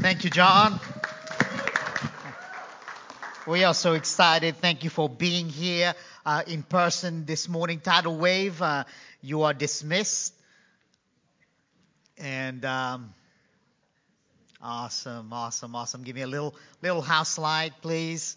Thank you, John. We are so excited. Thank you for being here in person this morning. Tidal Wave, you are dismissed. And awesome. Give me a little house light, please.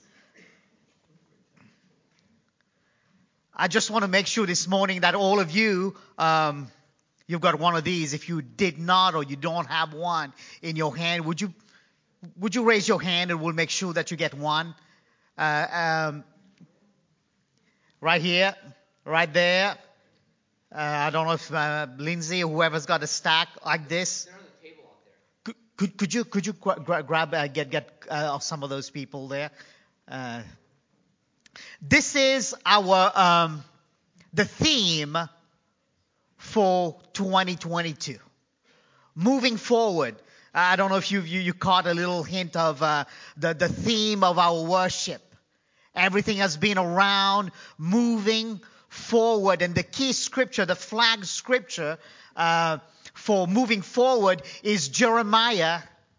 I just want to make sure this morning that all of you, you've got one of these. If you did not or you don't have one in your hand, would you raise your hand and we'll make sure that you get one? Right here, right there. I don't know if Lindsay or whoever's got a stack like this. They're on the table out there. Could you grab get some of those people there? This is our the theme for 2022. Moving forward. I don't know if you caught a little hint of the theme of our worship. Everything has been around moving forward, and the key scripture, the flag scripture for moving forward is Jeremiah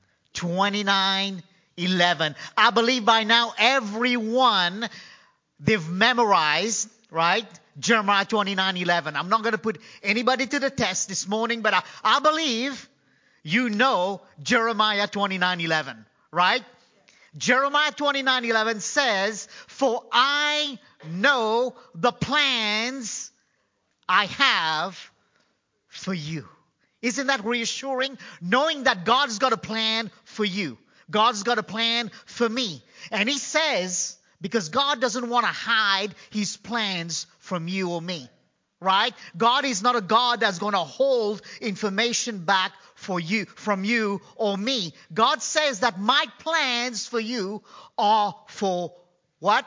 29:11. I believe by now everyone they've memorized, right? Jeremiah 29:11. I'm not going to put anybody to the test this morning, but I believe you know Jeremiah 29:11, right? Jeremiah 29:11 says, "For I know the plans I have for you." Isn't that reassuring? Knowing that God's got a plan for you. God's got a plan for me. And he says, because God doesn't want to hide his plans from you or me. Right? God is not a God that's going to hold information back from you or me. God says that my plans for you are for what?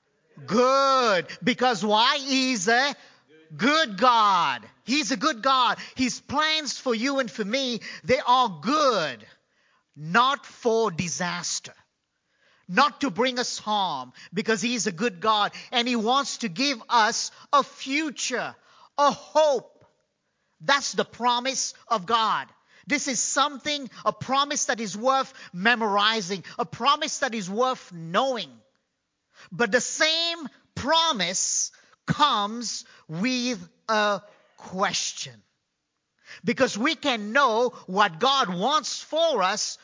Good. Because why? He's a good God. He's a good God. His plans for you and for me, they are good. Not for disaster. Not to bring us harm, because he's a good God and he wants to give us a future, a hope. That's the promise of God. This is something, a promise that is worth memorizing, a promise that is worth knowing. But the same promise comes with a question. Because we can know what God wants for us,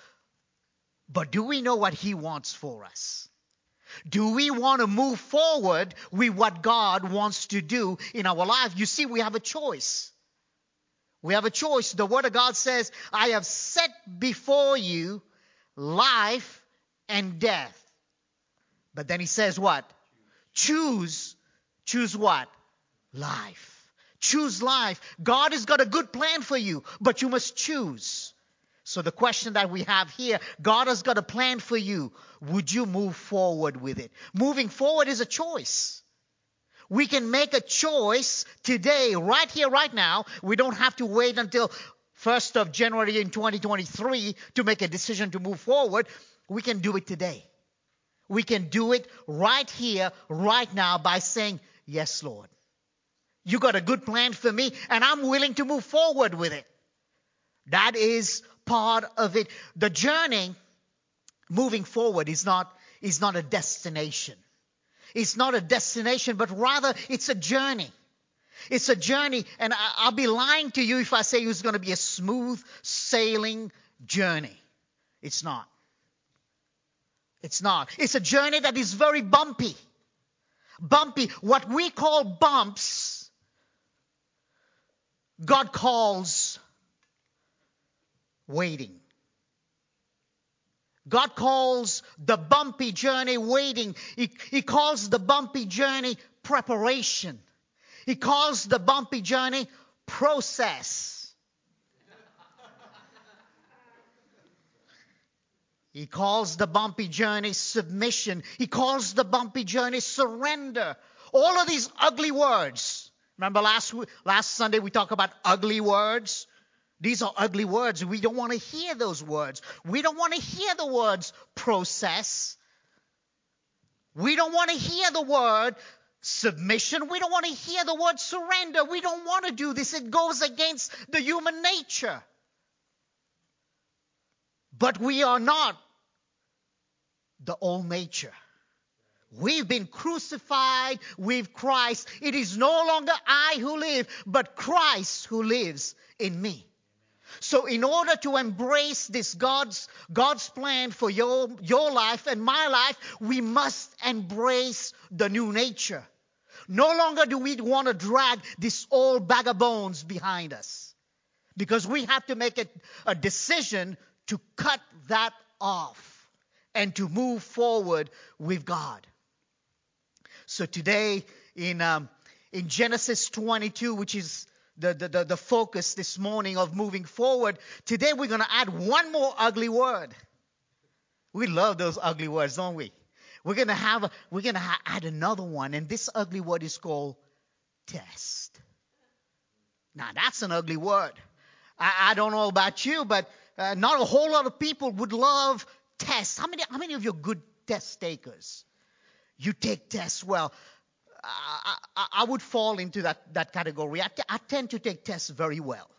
but do we know what he wants for us? Do we want to move forward with what God wants to do in our life? You see, we have a choice. We have a choice. The Word of God says, "I have set before you life and death." But then he says what? Choose. Choose what? Life. Choose life. God has got a good plan for you, but you must choose. So the question that we have here, God has got a plan for you. Would you move forward with it? Moving forward is a choice. We can make a choice today, right here, right now. We don't have to wait until 1st of January in 2023 to make a decision to move forward. We can do it today. We can do it right here, right now by saying, "Yes, Lord. You got a good plan for me and I'm willing to move forward with it." That is part of it. The journey moving forward is not a destination. It's not a destination, but rather it's a journey. It's a journey, and I'll be lying to you if I say it's going to be a smooth sailing journey. It's not. It's not. It's a journey that is very bumpy. Bumpy. What we call bumps, God calls waiting. God calls the bumpy journey waiting. He calls the bumpy journey preparation. He calls the bumpy journey process. He calls the bumpy journey submission. He calls the bumpy journey surrender. All of these ugly words. Remember last Sunday we talked about ugly words? These are ugly words. We don't want to hear those words. We don't want to hear the words process. We don't want to hear the word submission. We don't want to hear the word surrender. We don't want to do this. It goes against the human nature. But we are not the old nature. We've been crucified with Christ. It is no longer I who live, but Christ who lives in me. So in order to embrace this God's plan for your life and my life, we must embrace the new nature. No longer do we want to drag this old bag of bones behind us, because we have to make a decision to cut that off and to move forward with God. So today in Genesis 22, which is the focus this morning of moving forward, today we're going to add one more ugly word. We love those ugly words, don't we? We're going to add another one, and this ugly word is called test. Now that's an ugly word. I don't know about you, but not a whole lot of people would love tests. How many of you are good test takers? You take tests well. I would fall into that category. I tend to take tests very well.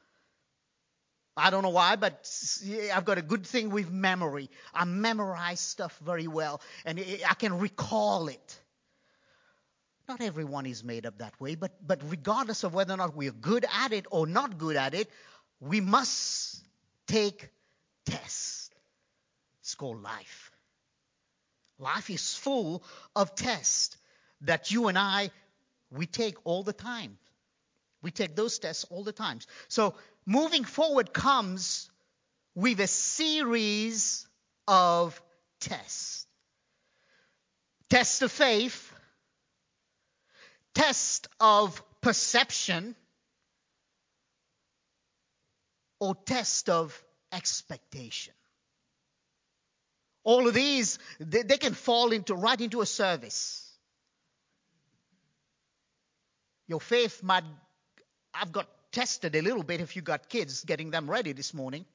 I don't know why, but I've got a good thing with memory. I memorize stuff very well, and I can recall it. Not everyone is made up that way, but regardless of whether or not we're good at it or not good at it, we must take tests. It's called life. Life is full of tests that you and we take all the time. We take those tests all the time. So moving forward comes with a series of tests. Test of faith, test of perception, or test of expectation. All of these, they can fall right into a service. Your faith I've got tested a little bit if you got kids, getting them ready this morning.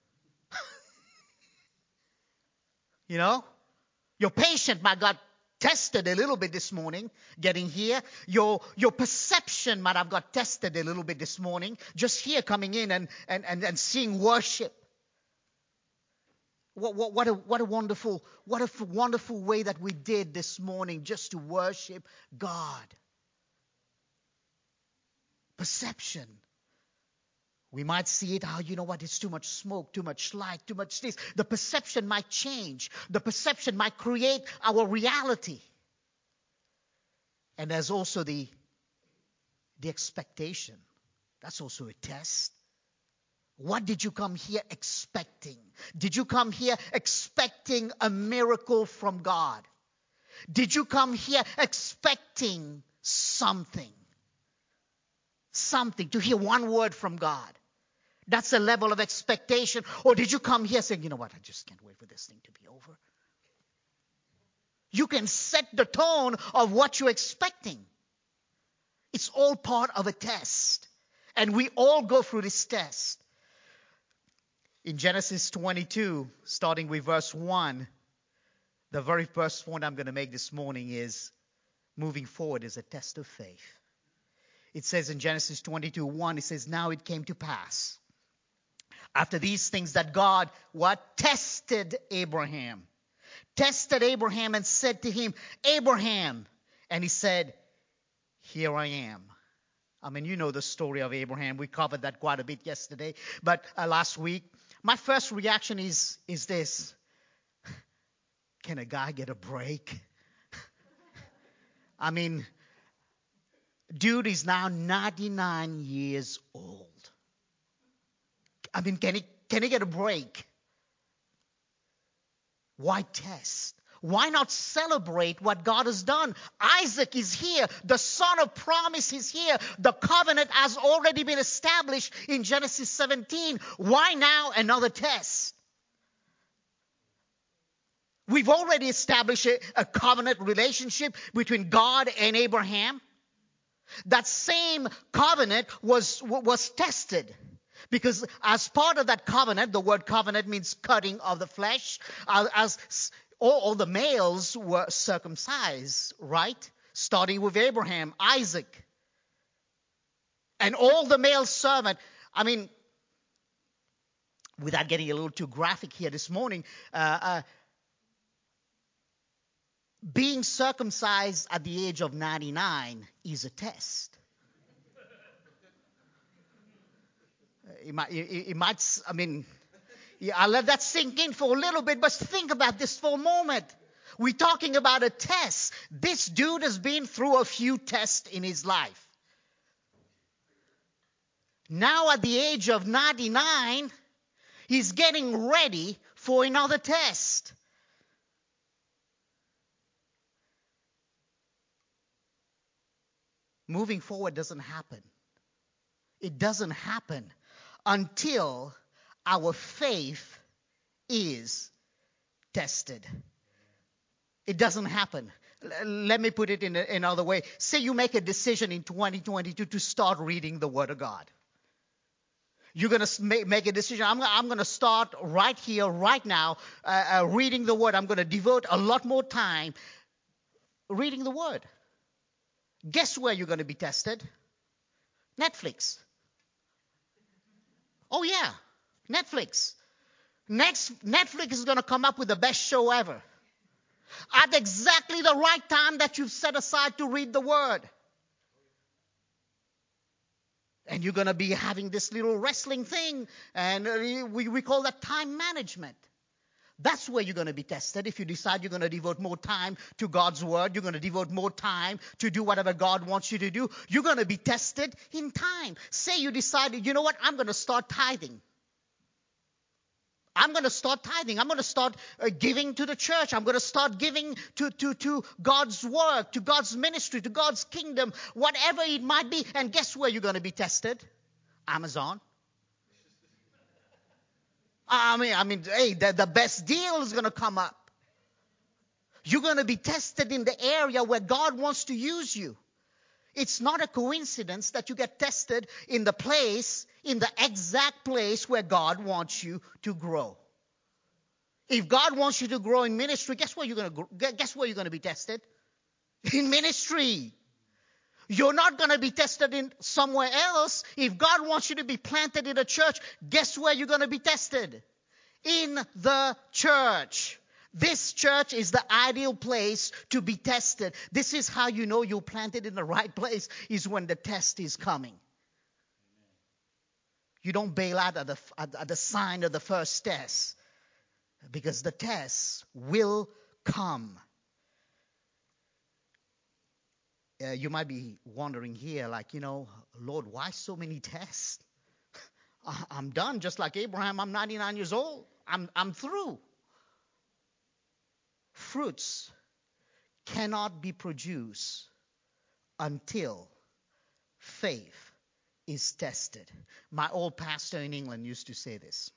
You know? Your patience might got tested a little bit this morning, getting here. Your perception might have got tested a little bit this morning, just here coming in and seeing worship. What a wonderful way that we did this morning just to worship God. Perception. We might see it, you know what, it's too much smoke, too much light, too much this. The perception might change. The perception might create our reality. And there's also the expectation. That's also a test. What did you come here expecting? Did you come here expecting a miracle from God? Did you come here expecting something? Something, to hear one word from God. That's a level of expectation. Or did you come here saying, you know what, I just can't wait for this thing to be over? You can set the tone of what you're expecting. It's all part of a test. And we all go through this test. In Genesis 22, starting with verse 1, the very first point I'm going to make this morning is moving forward is a test of faith. It says in Genesis 22:1, it says, now it came to pass, after these things, that God, tested Abraham. Tested Abraham and said to him, Abraham. And he said, here I am. I mean, you know the story of Abraham. We covered that quite a bit yesterday, but last week. My first reaction is this. Can a guy get a break? I mean, dude is now 99 years old. I mean, can he get a break? Why test? Why not celebrate what God has done? Isaac is here. The son of promise is here. The covenant has already been established in Genesis 17. Why now another test? We've already established a covenant relationship between God and Abraham. That same covenant was tested. Because as part of that covenant, the word covenant means cutting of the flesh. All the males were circumcised, right? Starting with Abraham, Isaac. And all the male servant. I mean, without getting a little too graphic here this morning, being circumcised at the age of 99 is a test. I'll let that sink in for a little bit, but think about this for a moment. We're talking about a test. This dude has been through a few tests in his life. Now at the age of 99, he's getting ready for another test. Moving forward doesn't happen. It doesn't happen until our faith is tested. It doesn't happen. Let me put it in another way. Say you make a decision in 2022 to start reading the Word of God. You're going to make a decision. I'm going to start right here, right now, reading the Word. I'm going to devote a lot more time reading the Word. Guess where you're going to be tested? Netflix. Oh, yeah, Netflix. Netflix is going to come up with the best show ever at exactly the right time that you've set aside to read the Word. And you're going to be having this little wrestling thing, and we call that time management. That's where you're going to be tested. If you decide you're going to devote more time to God's Word, you're going to devote more time to do whatever God wants you to do, you're going to be tested in time. Say you decided, you know what, I'm going to start tithing. I'm going to start tithing. I'm going to start giving to the church. I'm going to start giving to God's work, to God's ministry, to God's kingdom, whatever it might be. And guess where you're going to be tested? Amazon. Hey, the best deal is going to come up. You're going to be tested in the area where God wants to use you. It's not a coincidence that you get tested in the exact place where God wants you to grow. If God wants you to grow in ministry, guess where you're going to be tested? In ministry. You're not going to be tested in somewhere else. If God wants you to be planted in a church, guess where you're going to be tested? In the church. This church is the ideal place to be tested. This is how you know you're planted in the right place, is when the test is coming. You don't bail out at the sign of the first test, because the test will come. You might be wondering here, Lord, why so many tests? I'm done. Just like Abraham, I'm 99 years old. I'm through. Fruits cannot be produced until faith is tested. My old pastor in England used to say this.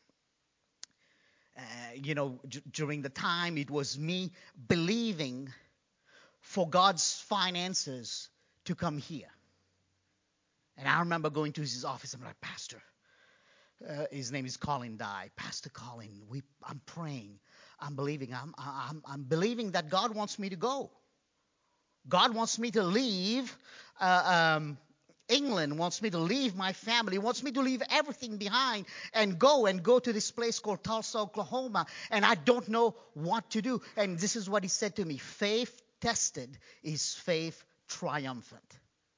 During the time it was me believing for God's finances to come here. And I remember going to his office. I'm like, Pastor, his name is Colin Dye. Pastor Colin, I'm praying. I'm believing. I'm believing that God wants me to go. God wants me to leave England, wants me to leave my family, wants me to leave everything behind and go to this place called Tulsa, Oklahoma. And I don't know what to do. And this is what he said to me. Faith tested is faith triumphant.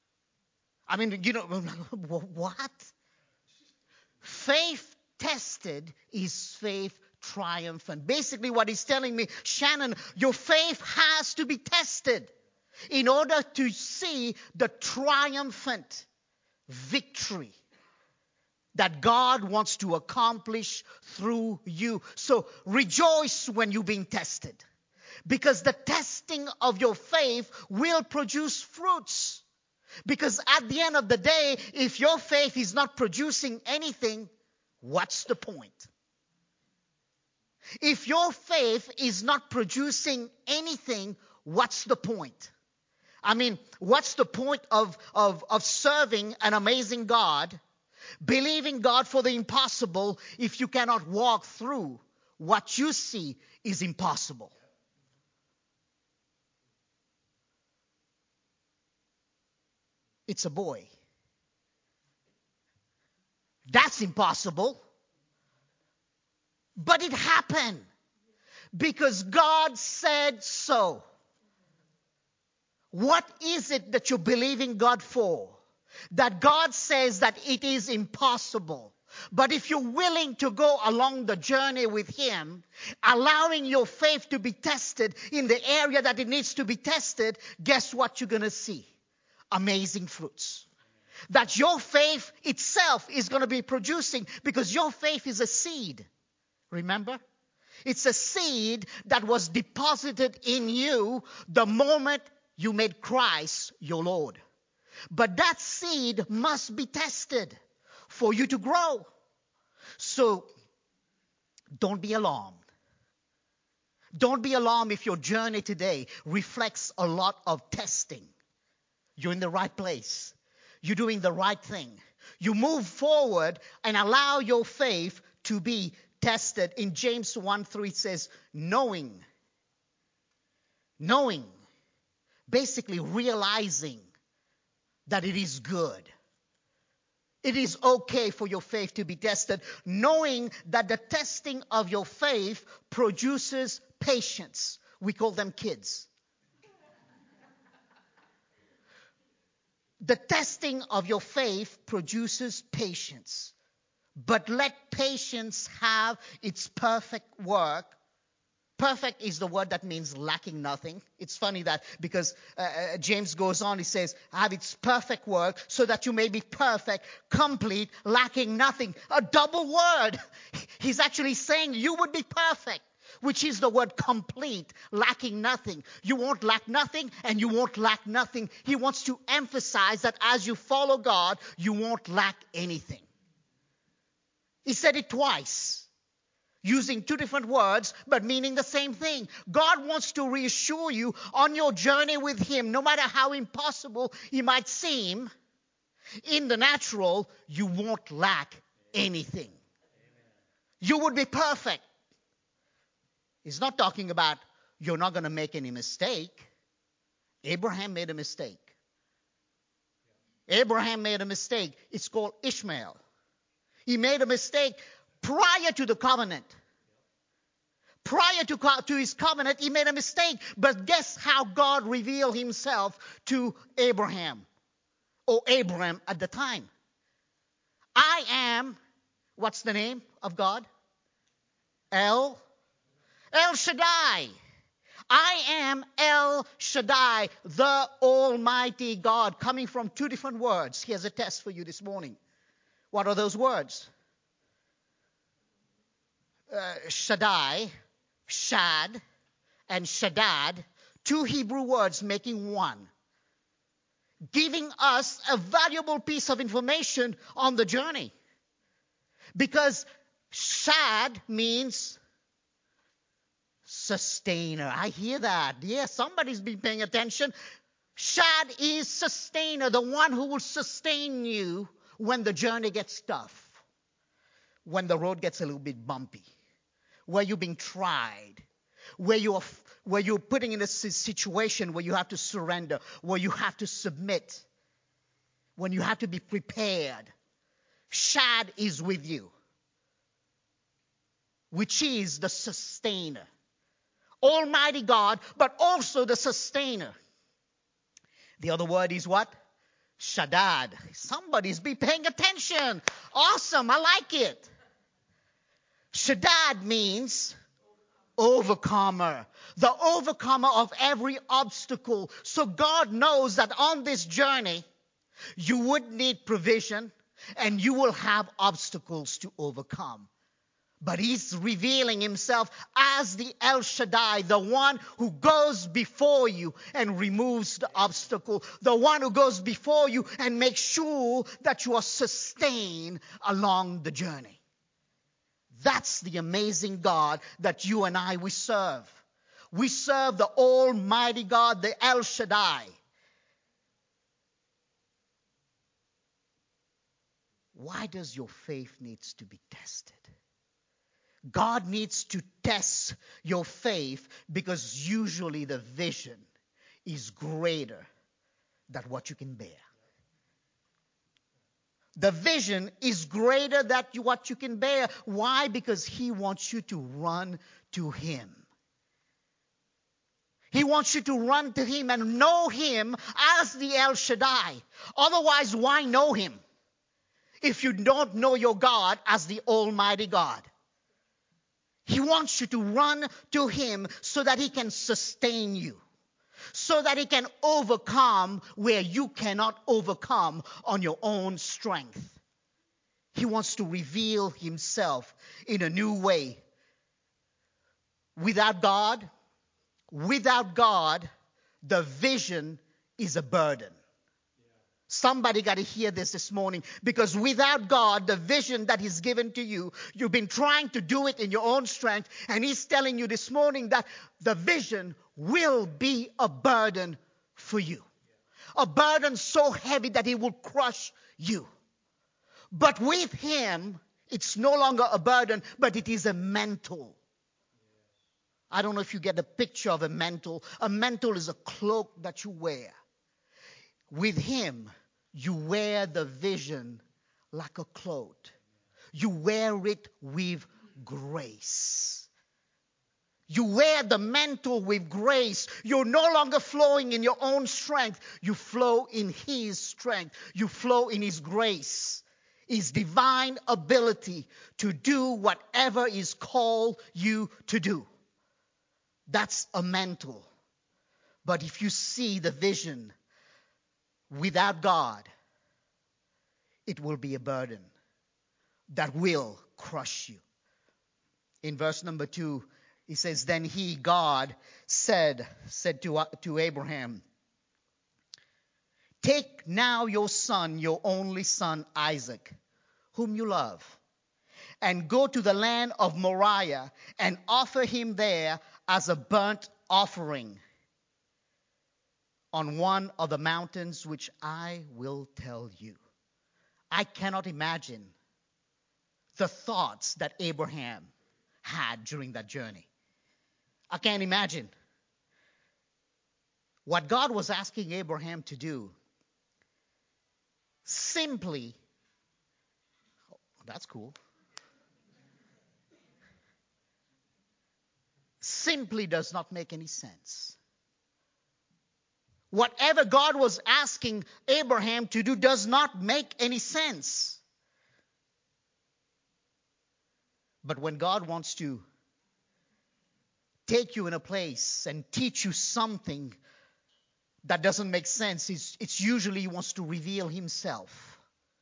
What? Faith tested is faith triumphant. Basically what he's telling me, Shannon, your faith has to be tested in order to see the triumphant victory that God wants to accomplish through you. So rejoice when you're being tested, because the testing of your faith will produce fruits. Because at the end of the day, if your faith is not producing anything, what's the point? If your faith is not producing anything, what's the point? What's the point of serving an amazing God, believing God for the impossible, if you cannot walk through what you see is impossible? It's a boy. That's impossible. But it happened because God said so. What is it that you're believing God for? That God says that it is impossible. But if you're willing to go along the journey with Him, allowing your faith to be tested in the area that it needs to be tested, guess what you're going to see? Amazing fruits. That your faith itself is going to be producing, because your faith is a seed. Remember? It's a seed that was deposited in you the moment you made Christ your Lord. But that seed must be tested for you to grow. So don't be alarmed. Don't be alarmed if your journey today reflects a lot of testing. You're in the right place. You're doing the right thing. You move forward and allow your faith to be tested. In James 1:3 it says, knowing, basically realizing that it is good. It is okay for your faith to be tested, knowing that the testing of your faith produces patience. We call them kids. The testing of your faith produces patience. But let patience have its perfect work. Perfect is the word that means lacking nothing. It's funny that because James goes on, he says, have its perfect work so that you may be perfect, complete, lacking nothing. A double word. He's actually saying you would be perfect, which is the word complete, lacking nothing. You won't lack nothing and you won't lack nothing. He wants to emphasize that as you follow God, you won't lack anything. He said it twice, using two different words, but meaning the same thing. God wants to reassure you on your journey with Him, no matter how impossible it might seem, in the natural, you won't lack anything. You would be perfect. He's not talking about you're not going to make any mistake. Abraham made a mistake. Abraham made a mistake. It's called Ishmael. He made a mistake prior to the covenant. Prior to his covenant, he made a mistake. But guess how God revealed Himself to Abraham, or Abram at the time? I am, what's the name of God? El Shaddai. I am El Shaddai, the Almighty God. Coming from two different words. Here's a test for you this morning. What are those words? Shaddai, Shad, and Shaddad, two Hebrew words making one, giving us a valuable piece of information on the journey. Because Shad means sustainer. I hear that. Yeah, somebody's been paying attention. Shad is sustainer, the one who will sustain you when the journey gets tough, when the road gets a little bit bumpy, where you're being tried, where you're putting in a situation where you have to surrender, where you have to submit, when you have to be prepared. Shad is with you, which is the sustainer. Almighty God, but also the sustainer. The other word is what? Shaddad. Somebody's been paying attention. Awesome, I like it. Shaddad means overcomer. The overcomer of every obstacle. So God knows that on this journey, you would need provision and you will have obstacles to overcome. But He's revealing Himself as the El Shaddai, the one who goes before you and removes the obstacle, the one who goes before you and makes sure that you are sustained along the journey. That's the amazing God that you and I, we serve. We serve the Almighty God, the El Shaddai. Why does your faith needs to be tested? God needs to test your faith because usually the vision is greater than what you can bear. The vision is greater than what you can bear. Why? Because He wants you to run to Him. He wants you to run to Him and know Him as the El Shaddai. Otherwise, why know Him if you don't know your God as the Almighty God? He wants you to run to Him so that He can sustain you, so that He can overcome where you cannot overcome on your own strength. He wants to reveal Himself in a new way. Without God, the vision is a burden. Somebody got to hear this morning, because without God, the vision that He's given to you, you've been trying to do it in your own strength, and He's telling you this morning that the vision will be a burden for you. A burden so heavy that it will crush you. But with Him, it's no longer a burden, but it is a mantle. I don't know if you get the picture of a mantle. A mantle is a cloak that you wear. With Him, you wear the vision like a cloak. You wear it with grace. You wear the mantle with grace. You're no longer flowing in your own strength. You flow in His strength. You flow in His grace. His divine ability to do whatever is called you to do. That's a mantle. But if you see the vision without God, it will be a burden that will crush you. In verse number 2, he says, then He, God, said to Abraham, take now your son, your only son, Isaac, whom you love, and go to the land of Moriah and offer him there as a burnt offering on one of the mountains which I will tell you. I cannot imagine the thoughts that Abraham had during that journey. I can't imagine. What God was asking Abraham to do simply, oh, that's cool, simply does not make any sense. Whatever God was asking Abraham to do does not make any sense. But when God wants to take you in a place and teach you something that doesn't make sense, it's usually He wants to reveal Himself.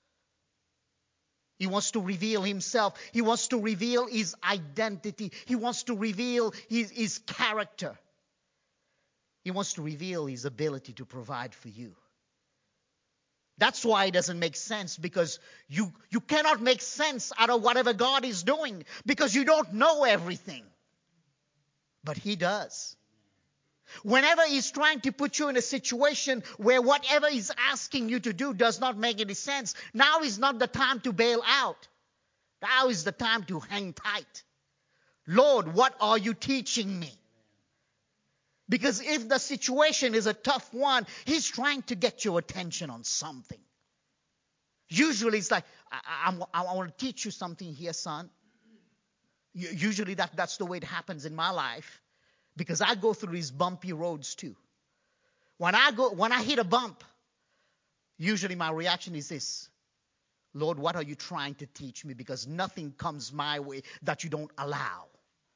He wants to reveal Himself. He wants to reveal His identity. He wants to reveal His character. He wants to reveal His ability to provide for you. That's why it doesn't make sense, because you cannot make sense out of whatever God is doing, because you don't know everything. But He does. Whenever He's trying to put you in a situation where whatever He's asking you to do does not make any sense, now is not the time to bail out. Now is the time to hang tight. Lord, what are you teaching me? Because if the situation is a tough one, He's trying to get your attention on something. Usually it's like, I want to teach you something here, son. Usually that's the way it happens in my life. Because I go through these bumpy roads too. When I hit a bump, usually my reaction is this: Lord, what are you trying to teach me? Because nothing comes my way that you don't allow.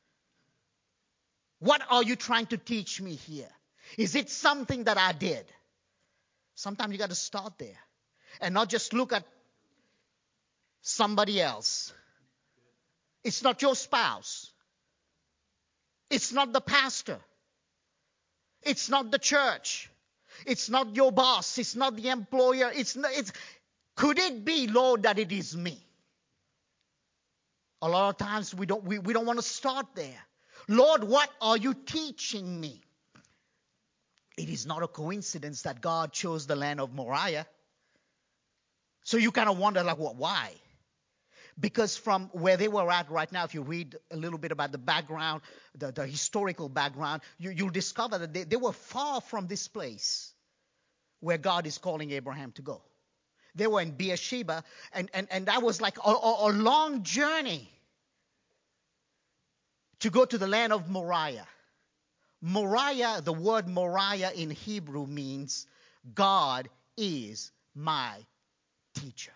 What are you trying to teach me here? Is it something that I did? Sometimes you got to start there and not just look at somebody else. It's not your spouse. It's not the pastor. It's not the church. It's not your boss. It's not the employer. Could it be, Lord, that it is me? A lot of times we don't want to start there. Lord, what are you teaching me? It is not a coincidence that God chose the land of Moriah. So you kind of wonder, like, why? Because from where they were at right now, if you read a little bit about the background, the historical background, you'll discover that they were far from this place where God is calling Abraham to go. They were in Beersheba, and that was like a long journey to go to the land of Moriah. Moriah, the word Moriah in Hebrew means God is my teacher.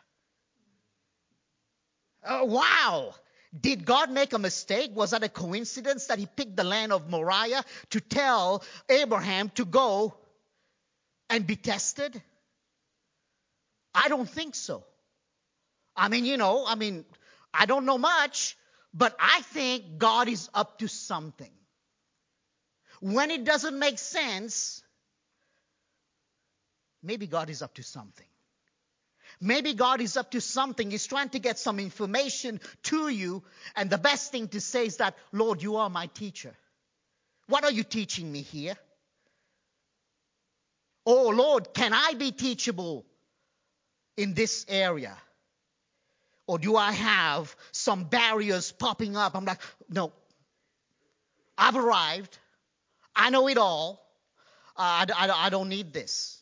Wow! Did God make a mistake? Was that a coincidence that he picked the land of Moriah to tell Abraham to go and be tested? I don't think so. I don't know much, but I think God is up to something. When it doesn't make sense, maybe God is up to something. Maybe God is up to something. He's trying to get some information to you. And the best thing to say is that, Lord, you are my teacher. What are you teaching me here? Oh, Lord, can I be teachable in this area? Or do I have some barriers popping up? I'm like, no, I've arrived. I know it all. I don't need this.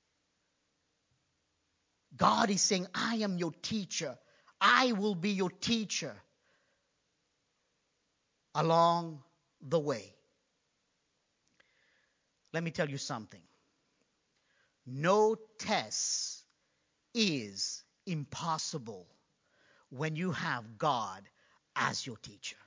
God is saying, I am your teacher. I will be your teacher along the way. Let me tell you something. No test is impossible when you have God as your teacher.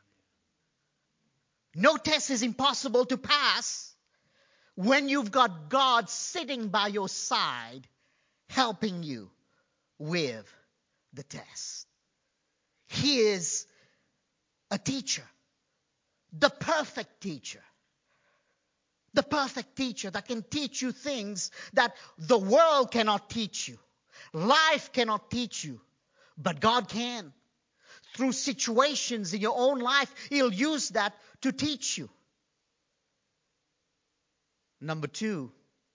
No test is impossible to pass when you've got God sitting by your side helping you with the test. He is a teacher, the perfect teacher. The perfect teacher that can teach you things that the world cannot teach you. Life cannot teach you, but God can. Through situations in your own life, He'll use that to teach you. Number 2,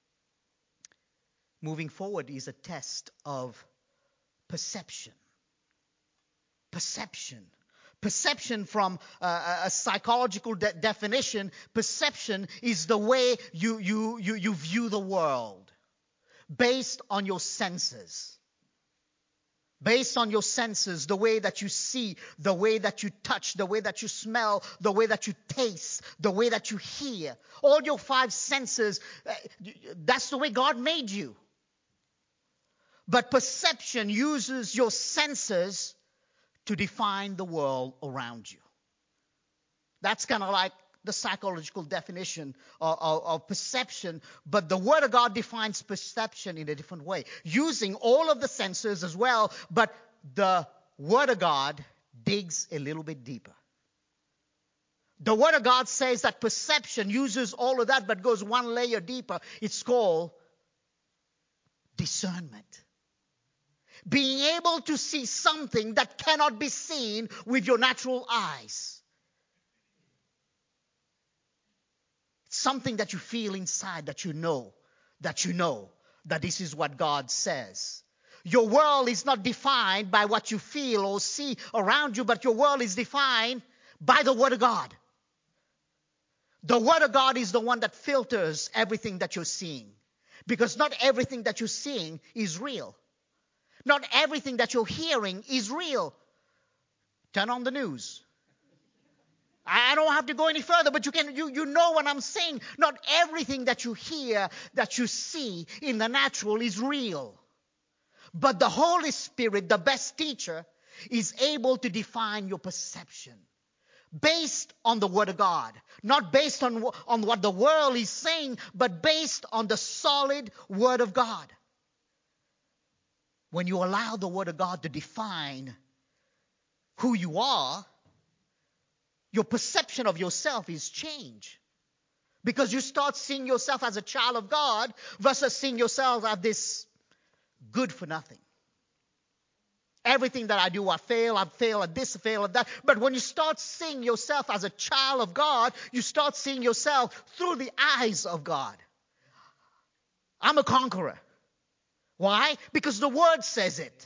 moving forward is a test of perception. Perception. Perception, from a psychological definition, perception is the way you view the world based on your senses. Based on your senses, the way that you see, the way that you touch, the way that you smell, the way that you taste, the way that you hear. All your 5 senses, that's the way God made you. But perception uses your senses to define the world around you. That's kind of like the psychological definition of perception, but the Word of God defines perception in a different way, using all of the senses as well, but the Word of God digs a little bit deeper. The Word of God says that perception uses all of that, but goes one layer deeper. It's called discernment. Being able to see something that cannot be seen with your natural eyes. It's something that you feel inside, that you know that this is what God says. Your world is not defined by what you feel or see around you, but your world is defined by the Word of God. The Word of God is the one that filters everything that you're seeing. Because not everything that you're seeing is real. Not everything that you're hearing is real. Turn on the news. I don't have to go any further, but you know what I'm saying. Not everything that you hear, that you see in the natural is real. But the Holy Spirit, the best teacher, is able to define your perception based on the Word of God. Not based on what the world is saying, but based on the solid Word of God. When you allow the Word of God to define who you are, your perception of yourself is changed. Because you start seeing yourself as a child of God versus seeing yourself as this good for nothing. Everything that I do, I fail at this, I fail at that. But when you start seeing yourself as a child of God, you start seeing yourself through the eyes of God. I'm a conqueror. Why? Because the Word says it.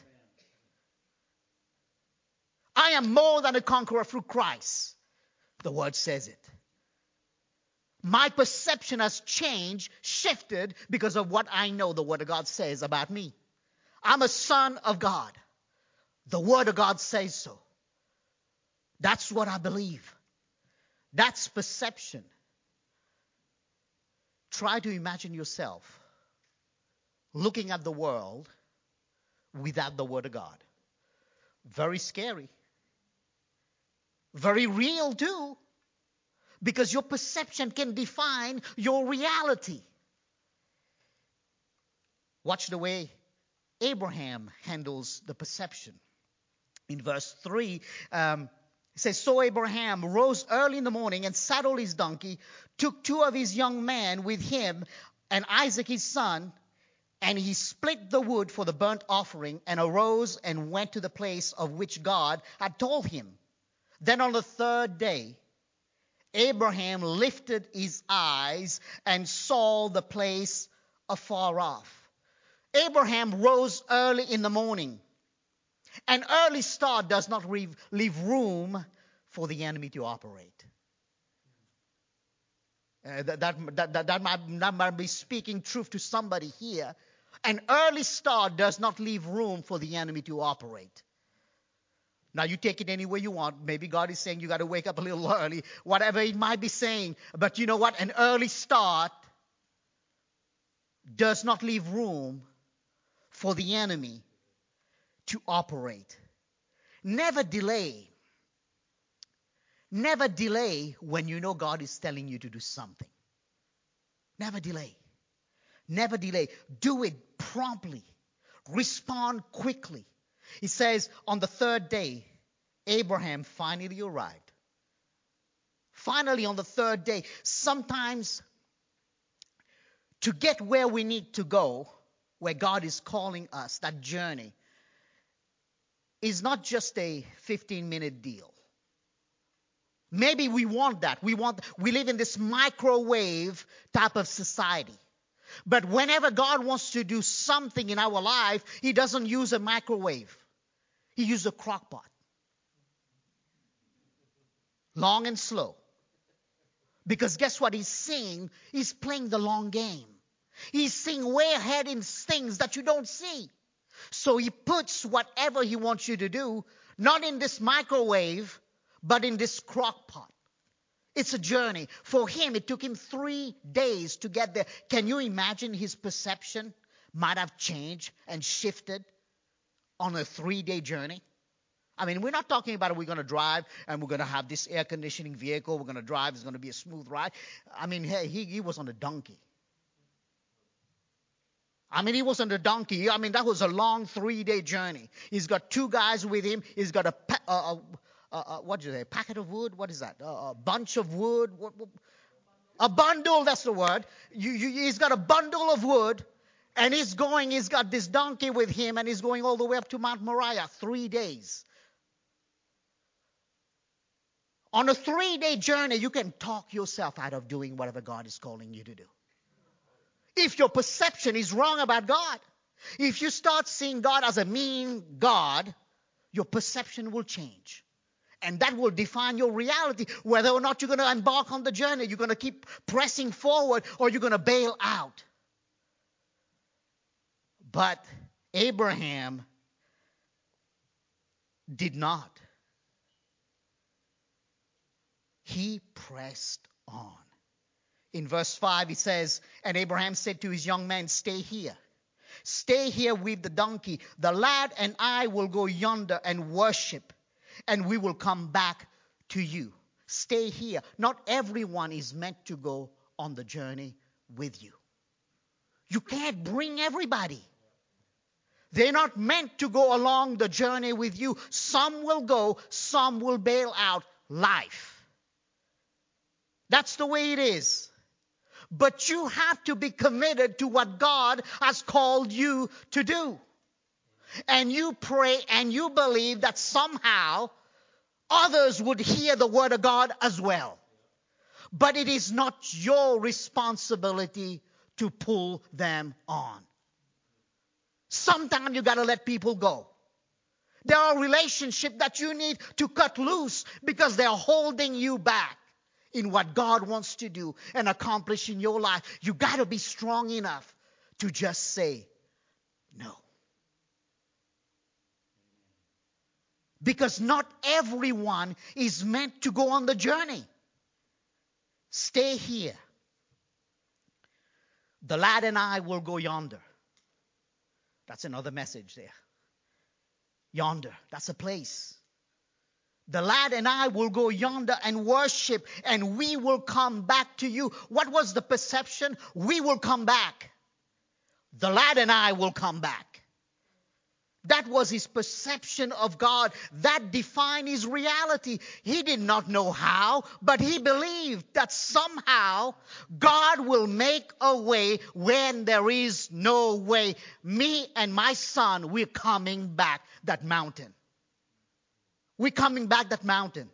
I am more than a conqueror through Christ. The Word says it. My perception has changed, shifted, because of what I know the Word of God says about me. I'm a son of God. The Word of God says so. That's what I believe. That's perception. Try to imagine yourself looking at the world without the Word of God. Very scary. Very real too. Because your perception can define your reality. Watch the way Abraham handles the perception. In verse 3, it says, So Abraham rose early in the morning and saddled his donkey, took 2 of his young men with him and Isaac his son, and he split the wood for the burnt offering and arose and went to the place of which God had told him. Then on the 3rd day, Abraham lifted his eyes and saw the place afar off. Abraham rose early in the morning. An early start does not leave room for the enemy to operate. That might be speaking truth to somebody here. An early start does not leave room for the enemy to operate. Now you take it any way you want. Maybe God is saying you got to wake up a little early, whatever it might be saying. But you know what? An early start does not leave room for the enemy to operate. Never delay. Never delay when you know God is telling you to do something. Never delay. Never delay. Do it promptly. Respond quickly. He says on the 3rd day, Abraham finally arrived. Finally on the 3rd day. Sometimes to get where we need to go, where God is calling us, that journey, is not just a 15-minute deal. Maybe we want that. We live in this microwave type of society. But whenever God wants to do something in our life, He doesn't use a microwave. He uses a crock pot. Long and slow. Because guess what He's seeing? He's playing the long game. He's seeing way ahead in things that you don't see. So He puts whatever He wants you to do, not in this microwave, but in this crock pot. It's a journey. For him, it took him 3 days to get there. Can you imagine his perception might have changed and shifted on a 3-day journey? I mean, we're not talking about we're going to drive and we're going to have this air conditioning vehicle. We're going to drive. It's going to be a smooth ride. I mean, hey, he was on a donkey. He was on a donkey. That was a long 3-day journey. He's got 2 guys with him. He's got what do you say? Packet of wood? What is that? A bunch of wood? A bundle, that's the word. He's got a bundle of wood, and he's got this donkey with him, and he's going all the way up to Mount Moriah, 3 days. On a 3-day journey, you can talk yourself out of doing whatever God is calling you to do. If your perception is wrong about God, if you start seeing God as a mean God, your perception will change. And that will define your reality, whether or not you're going to embark on the journey. You're going to keep pressing forward or you're going to bail out. But Abraham did not. He pressed on. In verse 5 it says, And Abraham said to his young men, Stay here. Stay here with the donkey. The lad and I will go yonder and worship, and we will come back to you. Stay here. Not everyone is meant to go on the journey with you. You can't bring everybody. They're not meant to go along the journey with you. Some will go, some will bail out. Life. That's the way it is. But you have to be committed to what God has called you to do. And you pray and you believe that somehow others would hear the word of God as well. But it is not your responsibility to pull them on. Sometimes you got to let people go. There are relationships that you need to cut loose because they're holding you back in what God wants to do and accomplish in your life. You got to be strong enough to just say no. Because not everyone is meant to go on the journey. Stay here. The lad and I will go yonder. That's another message there. Yonder, that's a place. The lad and I will go yonder and worship, and we will come back to you. What was the perception? We will come back. The lad and I will come back. That was his perception of God. That defined his reality. He did not know how, but he believed that somehow God will make a way when there is no way. Me and my son, we're coming back that mountain. We're coming back that mountain.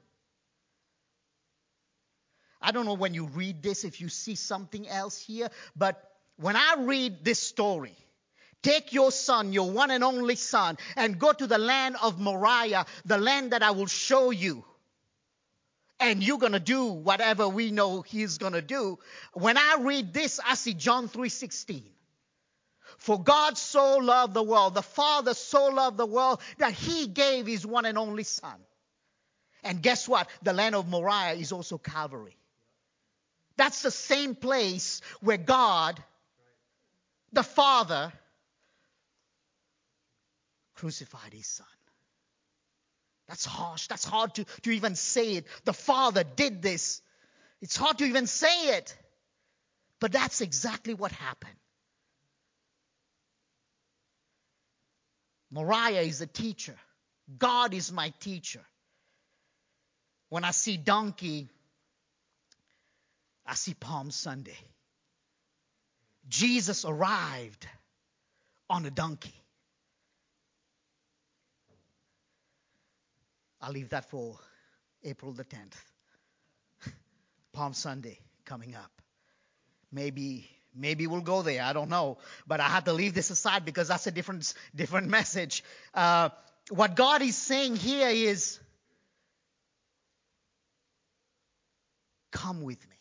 I don't know when you read this if you see something else here, but when I read this story, take your son, your one and only son, and go to the land of Moriah, the land that I will show you. And you're going to do whatever we know he's going to do. When I read this, I see John 3:16. For God so loved the world, the Father so loved the world, that he gave his one and only son. And guess what? The land of Moriah is also Calvary. That's the same place where God, the Father, crucified his son. That's harsh. That's hard to even say it. The Father did this. It's hard to even say it. But that's exactly what happened. Moriah is a teacher. God is my teacher. When I see donkey, I see Palm Sunday. Jesus arrived on a donkey. I'll leave that for April the 10th. Palm Sunday coming up. Maybe we'll go there. I don't know. But I have to leave this aside because that's a different message. What God is saying here is, come with me.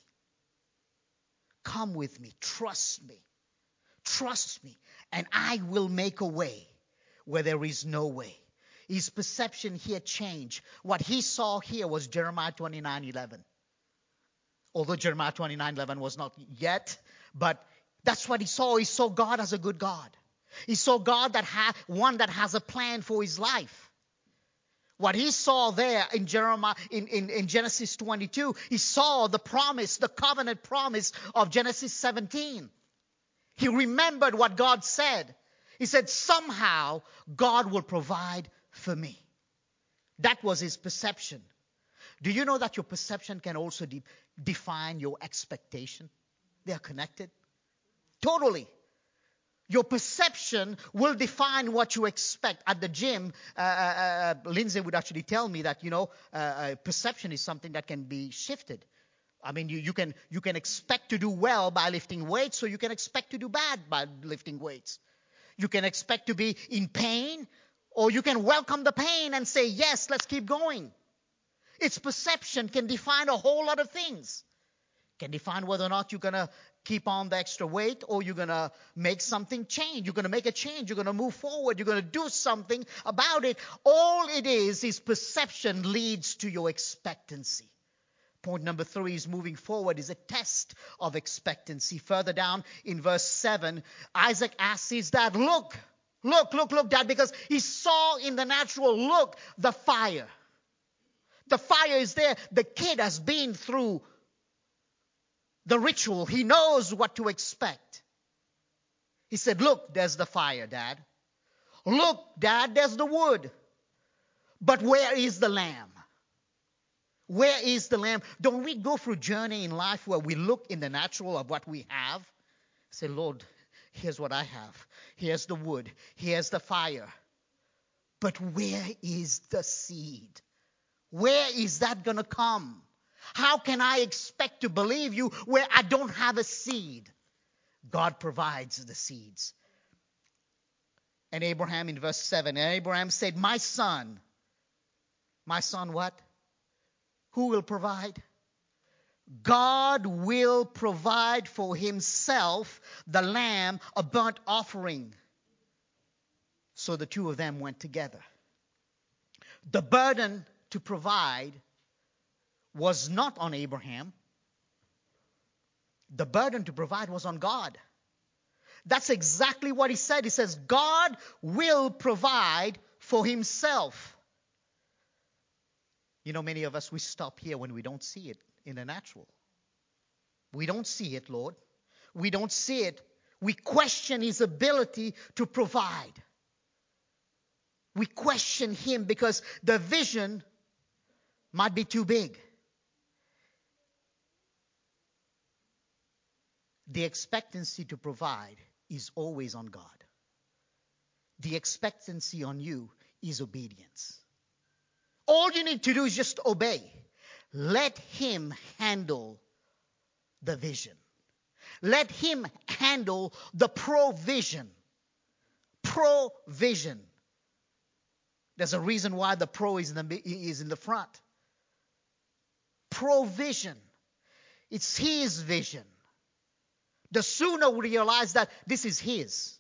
Come with me. Trust me. Trust me. And I will make a way where there is no way. His perception here changed. What he saw here was Jeremiah 29:11. Although Jeremiah 29:11 was not yet, but that's what he saw. He saw God as a good God. He saw God one that has a plan for his life. What he saw there in Jeremiah, in Genesis 22, he saw the promise, the covenant promise of Genesis 17. He remembered what God said. He said, somehow God will provide for me. That was his perception. Do you know that your perception can also define your expectation? They are connected. Totally. Your perception will define what you expect. At the gym, Lindsay would actually tell me that, perception is something that can be shifted. I mean, you can expect to do well by lifting weights, or you can expect to do bad by lifting weights. You can expect to be in pain, or you can welcome the pain and say, yes, let's keep going. Its perception can define a whole lot of things. Can define whether or not you're going to keep on the extra weight, or you're going to make something change. You're going to make a change. You're going to move forward. You're going to do something about it. All it is perception leads to your expectancy. Point number 3 is moving forward is a test of expectancy. Further down in verse 7, Isaac asks his dad, look, Dad, because he saw in the natural, the fire. The fire is there. The kid has been through the ritual. He knows what to expect. He said, look, there's the fire, Dad. Look, Dad, there's the wood. But where is the lamb? Where is the lamb? Don't we go through a journey in life where we look in the natural of what we have? Say, Lord, here's what I have. Here's the wood. Here's the fire. But where is the seed? Where is that going to come? How can I expect to believe you where I don't have a seed? God provides the seeds. And Abraham in verse 7, Abraham said, my son what? Who will provide? God will provide for himself the lamb, a burnt offering. So the two of them went together. The burden to provide was not on Abraham. The burden to provide was on God. That's exactly what he said. He says, God will provide for himself. You know, many of us, we stop here when we don't see it in the natural. We don't see it, Lord. We don't see it. We question his ability to provide. We question him because the vision might be too big. The expectancy to provide is always on God. The expectancy on you is obedience. All you need to do is just obey. Let him handle the vision. Let him handle the provision. Provision. There's a reason why the pro is in the front. Provision. It's his vision. The sooner we realize that this is his,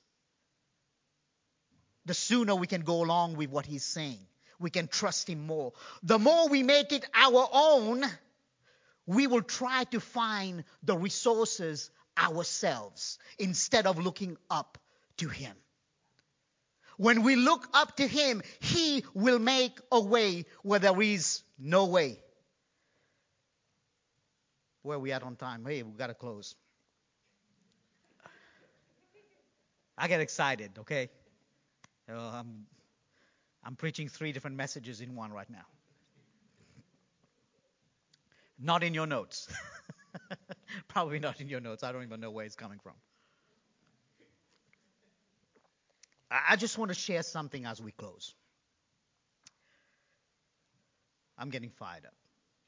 the sooner we can go along with what he's saying. We can trust him more. The more we make it our own, we will try to find the resources ourselves instead of looking up to him. When we look up to him, he will make a way where there is no way. Where are we at on time? Hey, we've got to close. I get excited, okay? I'm preaching 3 different messages in one right now. Not in your notes. Probably not in your notes. I don't even know where it's coming from. I just want to share something as we close. I'm getting fired up.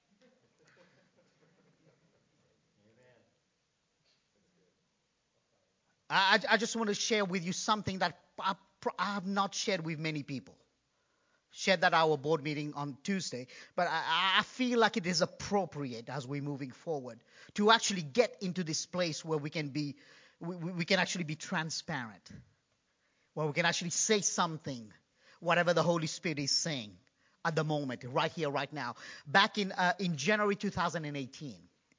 I just want to share with you something that I have not shared with many people. Shared that at our board meeting on Tuesday, but I feel like it is appropriate as we're moving forward to actually get into this place where we can actually be transparent, where we can actually say something, whatever the Holy Spirit is saying at the moment, right here, right now. Back in January 2018.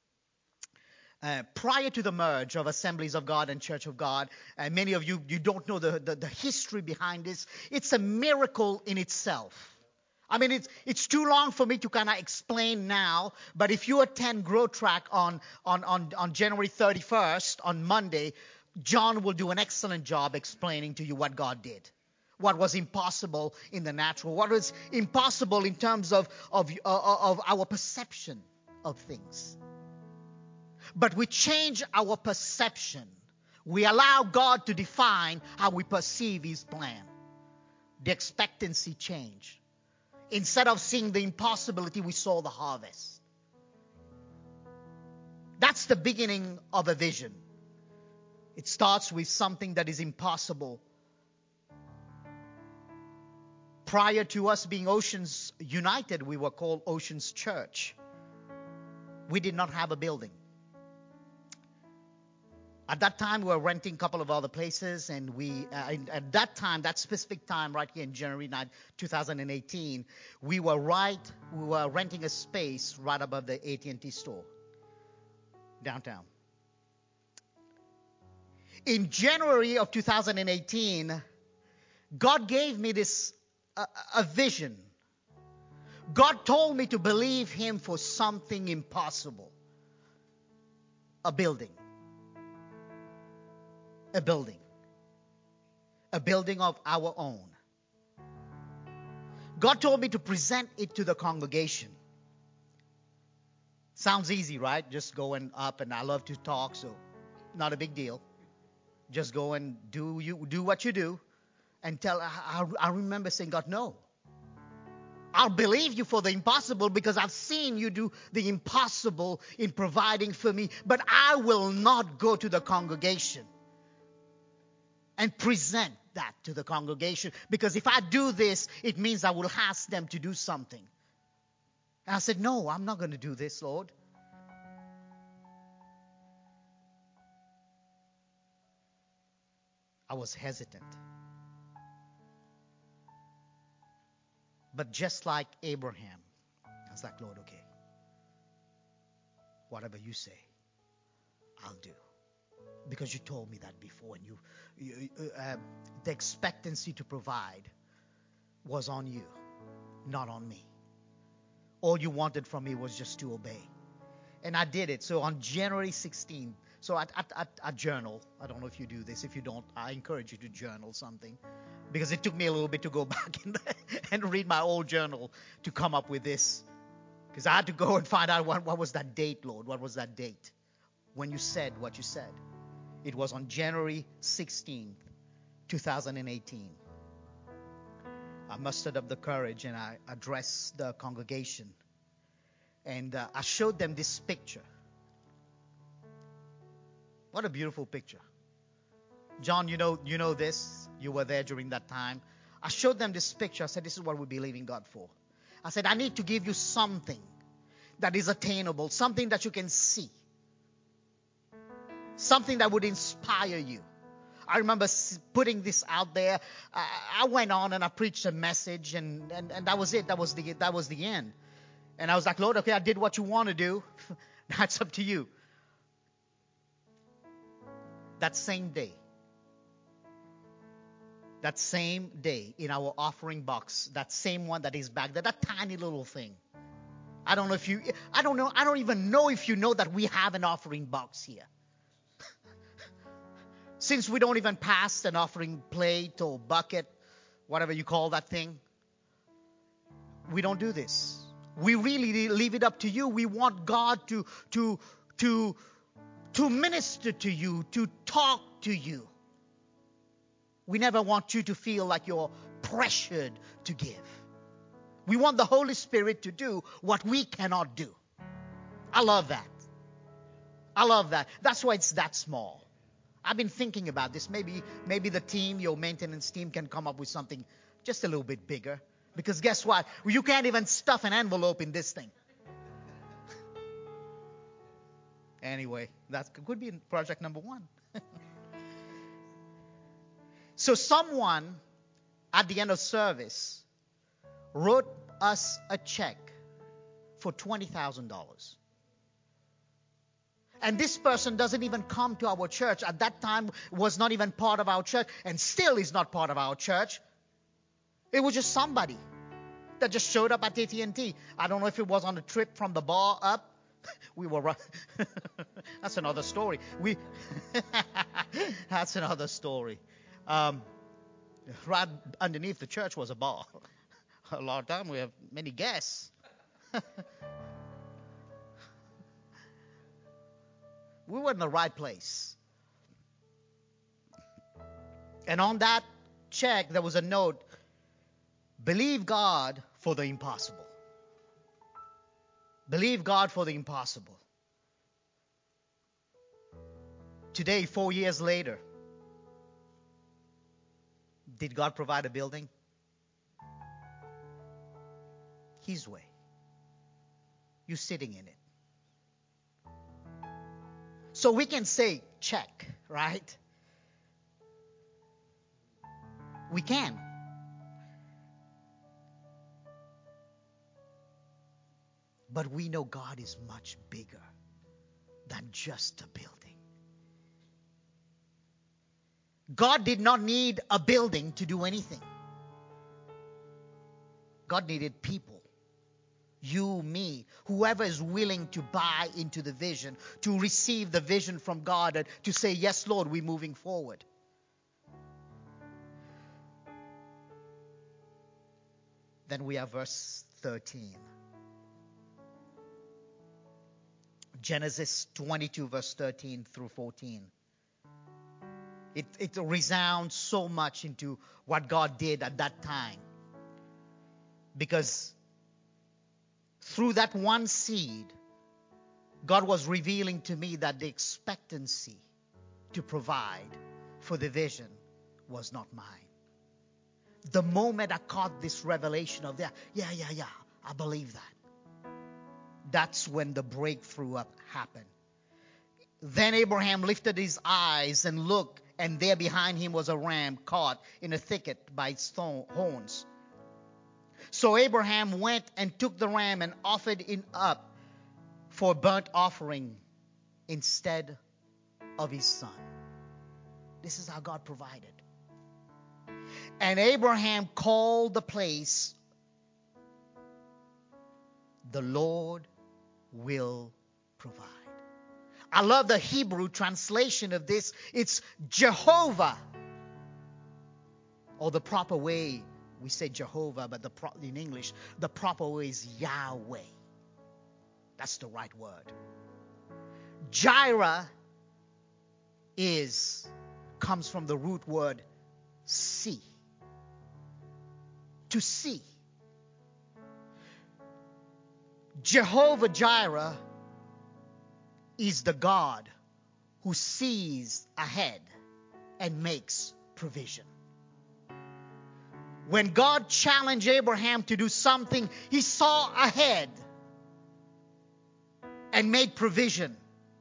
Prior to the merge of Assemblies of God and Church of God, many of you don't know the history behind this. It's a miracle in itself. I mean, it's too long for me to kind of explain now, but if you attend Grow Track on January 31st, on Monday, John will do an excellent job explaining to you what God did. What was impossible in the natural, what was impossible in terms of our perception of things. But we change our perception. We allow God to define how we perceive his plan. The expectancy changed. Instead of seeing the impossibility, we saw the harvest. That's the beginning of a vision. It starts with something that is impossible. Prior to us being Oceans United, we were called Oceans Church. We did not have a building. At that time, we were renting a couple of other places, and at that time, that specific time, right here in January 9, 2018, we were renting a space right above the AT&T store, downtown. In January of 2018, God gave me this a vision. God told me to believe him for something impossible. A building. A building of our own. God told me to present it to the congregation. Sounds easy, right? Just going up, and I love to talk, so not a big deal. Just go and do what you do, and tell. I remember saying, God, no. I'll believe you for the impossible because I've seen you do the impossible in providing for me, but I will not go to the congregation and present that to the congregation, because if I do this, it means I will ask them to do something. And I said, no, I'm not going to do this, Lord. I was hesitant. But just like Abraham, I was like, Lord, okay, whatever you say, I'll do. Because you told me that before, and the expectancy to provide was on you, not on me. All you wanted from me was just to obey. And I did it. So on January 16th, so I journal. I don't know if you do this. If you don't, I encourage you to journal something. Because it took me a little bit to go back and read my old journal to come up with this. Because I had to go and find out what was that date, Lord? What was that date? When you said what you said. It was on January 16th, 2018. I mustered up the courage and I addressed the congregation. And I showed them this picture. What a beautiful picture. John, you know this. You were there during that time. I showed them this picture. I said, this is what we believe in God for. I said, I need to give you something that is attainable, something that you can see, something that would inspire you. I remember putting this out there. I went on and I preached a message, and that was it. That was the end. And I was like, Lord, okay, I did what you want to do. That's up to you. That same day in our offering box, that same one that is back there, that tiny little thing. I don't even know if you know that we have an offering box here. Since we don't even pass an offering plate or bucket, whatever you call that thing, we don't do this. We really leave it up to you. We want God to minister to you, to talk to you. We never want you to feel like you're pressured to give. We want the Holy Spirit to do what we cannot do. I love that. That's why it's that small. I've been thinking about this. Maybe the team, your maintenance team, can come up with something just a little bit bigger. Because guess what? You can't even stuff an envelope in this thing. Anyway, that could be project number 1. So someone at the end of service wrote us a check for $20,000. And this person doesn't even come to our church. At that time, was not even part of our church, and still is not part of our church. It was just somebody that just showed up at AT&T. I don't know if it was on a trip from the bar up. We were that's another story. That's another story. Right underneath the church was a bar. A lot of time we have many guests. We were in the right place. And on that check, there was a note, believe God for the impossible. Believe God for the impossible. Today, 4 years later, did God provide a building? His way. You're sitting in it. So we can say check, right? We can. But we know God is much bigger than just a building. God did not need a building to do anything. God needed people. You, me, whoever is willing to buy into the vision, to receive the vision from God, and to say, yes, Lord, we're moving forward. Then we have verse 13. Genesis 22, verse 13 through 14. It resounds so much into what God did at that time. Because through that one seed, God was revealing to me that the expectancy to provide for the vision was not mine. The moment I caught this revelation of that, I believe that. That's when the breakthrough happened. Then Abraham lifted his eyes and looked, and there behind him was a ram caught in a thicket by its horns. So Abraham went and took the ram and offered it up for a burnt offering instead of his son. This is how God provided. And Abraham called the place, "The Lord will provide." I love the Hebrew translation of this. It's Jehovah. Or the proper way, we say Jehovah, but in English, the proper way is Yahweh. That's the right word. Jireh comes from the root word see. To see. Jehovah Jireh is the God who sees ahead and makes provision. When God challenged Abraham to do something, he saw ahead and made provision.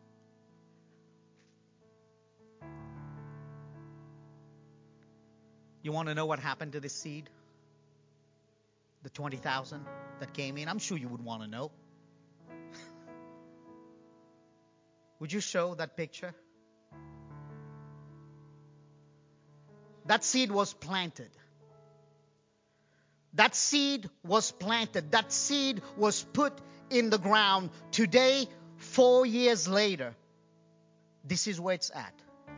You want to know what happened to this seed? The 20,000 that came in? I'm sure you would want to know. Would you show that picture? That seed was planted. That seed was planted. That seed was put in the ground. Today, 4 years later, this is where it's at.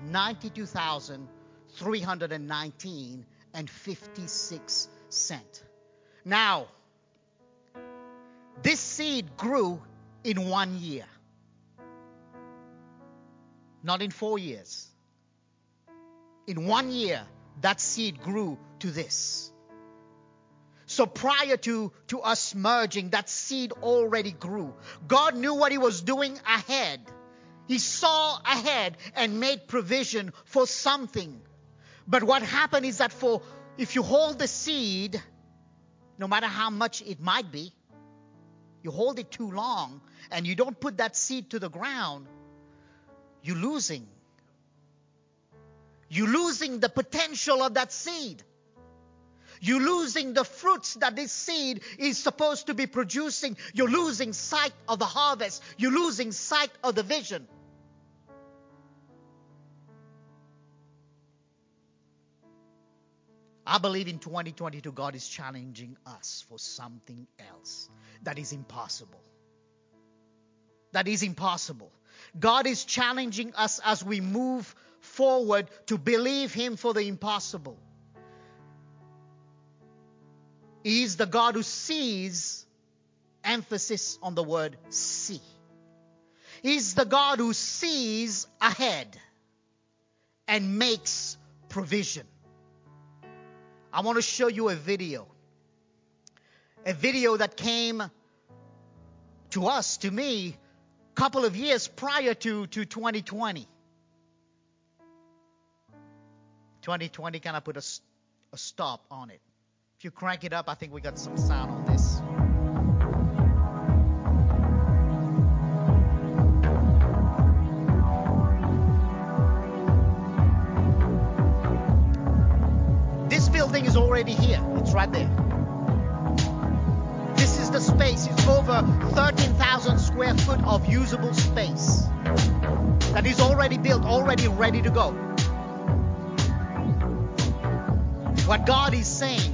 92,319 and 56 cents. Now, this seed grew in 1 year. Not in 4 years. In 1 year, that seed grew to this. So prior to us merging, that seed already grew. God knew what he was doing ahead. He saw ahead and made provision for something. But what happened is that if you hold the seed, no matter how much it might be, you hold it too long and you don't put that seed to the ground, you're losing. You're losing the potential of that seed. You're losing the fruits that this seed is supposed to be producing. You're losing sight of the harvest. You're losing sight of the vision. I believe in 2022, God is challenging us for something else that is impossible. That is impossible. God is challenging us as we move forward to believe him for the impossible. He is the God who sees, emphasis on the word see. He's the God who sees ahead and makes provision. I want to show you a video. A video that came to us, to me, a couple of years prior to 2020. 2020 kind of put a stop on it. If you crank it up, I think we got some sound on this. This building is already here. It's right there. This is the space. It's over 13,000 square foot of usable space that is already built, already ready to go. What God is saying,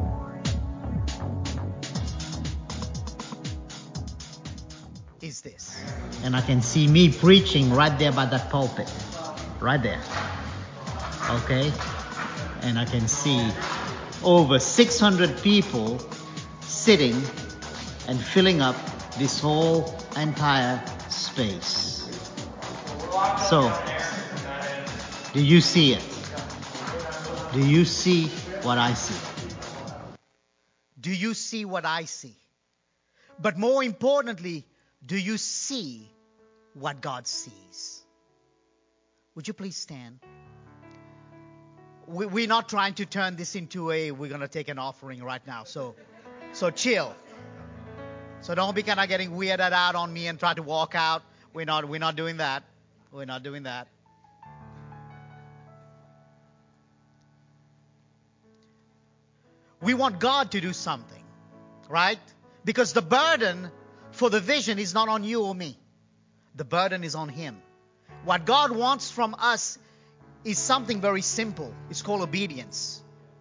is this. And I can see me preaching right there by that pulpit. Right there. Okay? And I can see over 600 people sitting and filling up this whole entire space. So, do you see it? Do you see what I see? Do you see what I see? But more importantly, do you see what God sees? Would you please stand? We're not trying to turn this into we're going to take an offering right now. So chill. So don't be kind of getting weirded out on me and try to walk out. We're not doing that. We're not doing that. We want God to do something. Right? Because the burden for the vision is not on you or me. The burden is on Him. What God wants from us is something very simple. It's called obedience.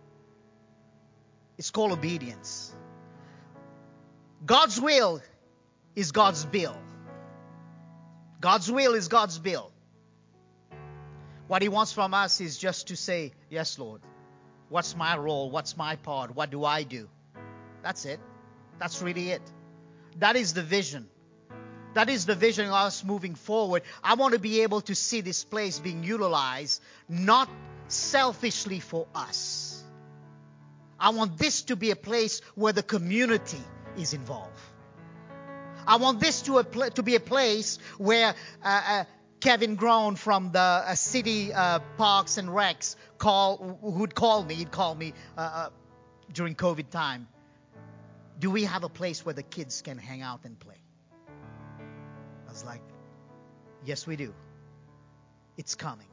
It's called obedience. God's will is God's bill. God's will is God's bill. What He wants from us is just to say, yes, Lord. What's my role? What's my part? What do I do? That's it. That's really it. That is the vision. That is the vision of us moving forward. I want to be able to see this place being utilized, not selfishly for us. I want this to be a place where the community is involved. I want this to be a place where Kevin Grown from the city parks and recs would call me. He'd call me during COVID time. Do we have a place where the kids can hang out and play? I was like, yes, we do. It's coming.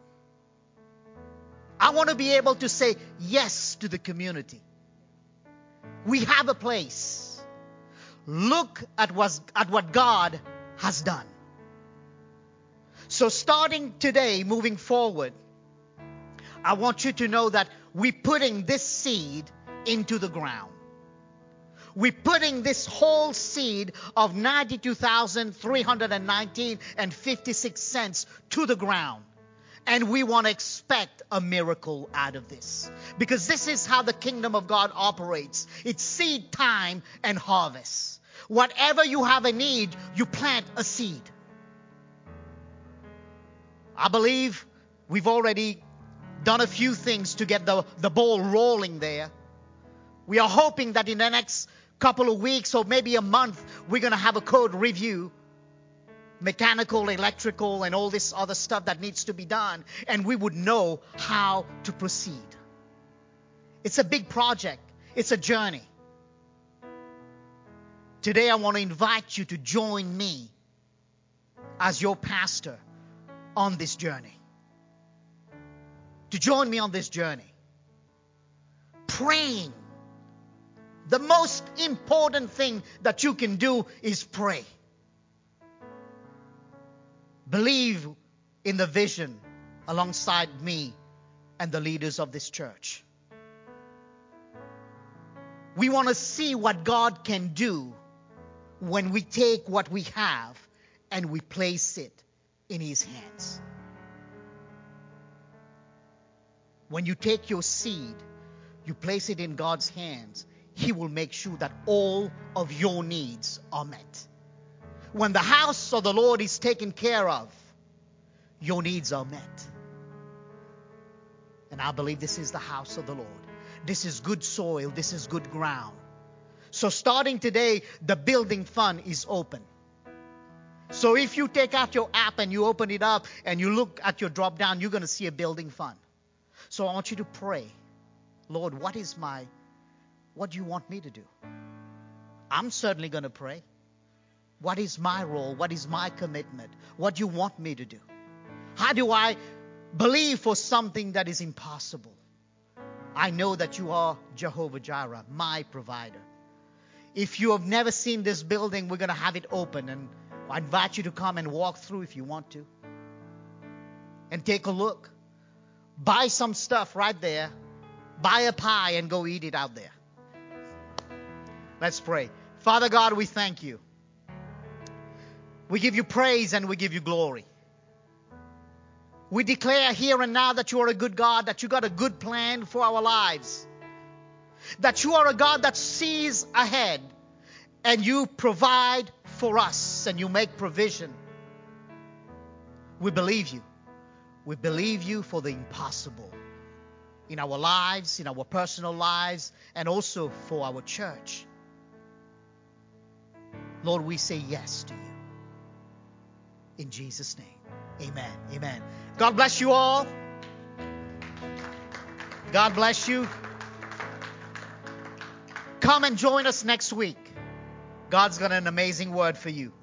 I want to be able to say yes to the community. We have a place. Look at what God has done. So starting today, moving forward, I want you to know that we're putting this seed into the ground. We're putting this whole seed of 92,319.56 to the ground. And we want to expect a miracle out of this. Because this is how the kingdom of God operates. It's seed time and harvest. Whatever you have a need, you plant a seed. I believe we've already done a few things to get the ball rolling there. We are hoping that in the next couple of weeks or maybe a month, we're going to have a code review. Mechanical, electrical, and all this other stuff that needs to be done. And we would know how to proceed. It's a big project. It's a journey. Today I want to invite you to join me as your pastor on this journey. To join me on this journey. Praying. The most important thing that you can do is pray. Believe in the vision alongside me and the leaders of this church. We want to see what God can do when we take what we have and we place it in His hands. When you take your seed, you place it in God's hands, He will make sure that all of your needs are met. When the house of the Lord is taken care of, your needs are met. And I believe this is the house of the Lord. This is good soil. This is good ground. So starting today, the building fund is open. So if you take out your app and you open it up and you look at your drop down, you're going to see a building fund. So I want you to pray, Lord, what do you want me to do? I'm certainly going to pray. What is my role? What is my commitment? What do you want me to do? How do I believe for something that is impossible? I know that you are Jehovah Jireh, my provider. If you have never seen this building, we're going to have it open. And I invite you to come and walk through if you want to. And take a look. Buy some stuff right there. Buy a pie and go eat it out there. Let's pray. Father God, we thank you. We give you praise and we give you glory. We declare here and now that you are a good God, that you got a good plan for our lives. That you are a God that sees ahead and you provide for us and you make provision. We believe you. We believe you for the impossible in our lives, in our personal lives, and also for our church. Lord, we say yes to you. In Jesus' name, amen. Amen. God bless you all. God bless you. Come and join us next week. God's got an amazing word for you.